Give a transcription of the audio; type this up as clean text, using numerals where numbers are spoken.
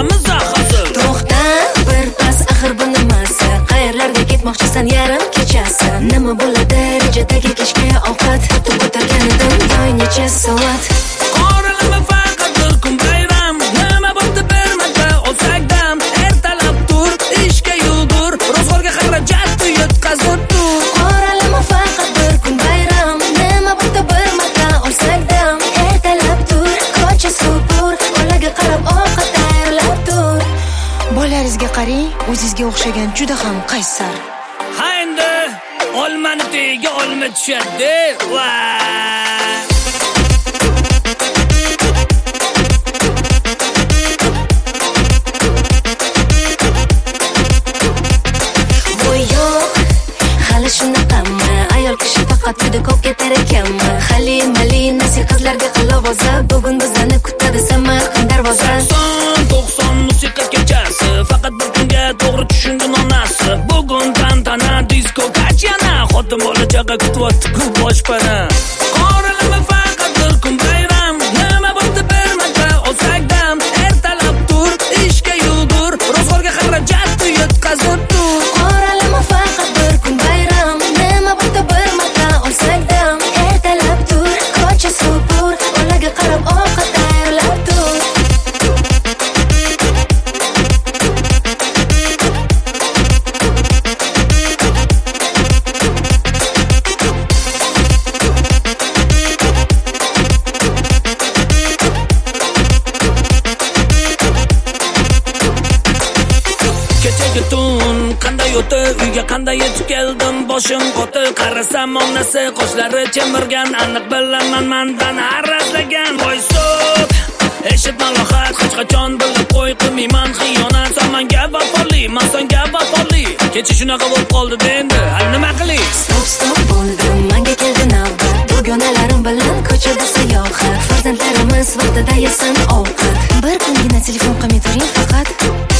mizah hazil. To'xta, bir pas, axir bu nimasi? Qayerlarga ketmoqchisan yarim kechasi? Nima bo'ladi rejadagi kechki ovqat? Tutib ko'targanidim voy necha soat. Qoralama faqat bir kun bayram. Nima bo'pti bermasa olsak dam. Ertalab tur, ishga yugur, ro'zg'orga xarajat yetkazib tur. Qoralama faqat bir kun bayram. Nima bo'pti bermasa olsak dam. Ertalab tur, ko'cha supur, bolaga qarab ovqat tayyorlab tur. Bolaringizga qarang, o'zingizga o'xshagan juda ham qaysar. Ha endi olmani tagiga olma tushadi. Va hali shunaqami? Ayol kishi faqat juda ko'p ketar ekanmi? Halimali nasi qizlarga qilovoza, bugun bizlarni kutadi Samarqand darvoza. 90 musiqa kechasi, faqat bir kunga to'g'ri tushundin onasi. Bugun tantana disko kachana, xotin bola chaqa kutyapti-ku boshpana. Qoralama faqat bir kun bayram. Nima bo'ldi bermasa olsak dam. Ertalab tur, ishga yugur, ro'zg'orga xarajat yetkazib tur. Qoralama faqat bir kun bayram. Nima bo'ldi bermasa olsak dam. Ertalab tur, ko'cha supur, bolaga qarab ovqat tayyorlab tur. Kechagi tun qanday o'tdi, uyga qanday yetib keldim, boshim qotdi. Qarasam onasi qoshlari chemirgan, aniq bilaman mandan arrazlagan. Voy so'p, eshitma lohat, hech qachon bilib qo'y, qilmayman xiyonat. Sen menga vafoli, men senga vafoli. Kecha shunaqa bo'lib qoldi endi, nima qilay? Stop bo'ldim, menga keldi navbat. Dugonalarim bilan ko'chada sayohat. Farzandlarimiz vaqtida yesin ovqat. Bir kungina telefon qilmay turing faqat.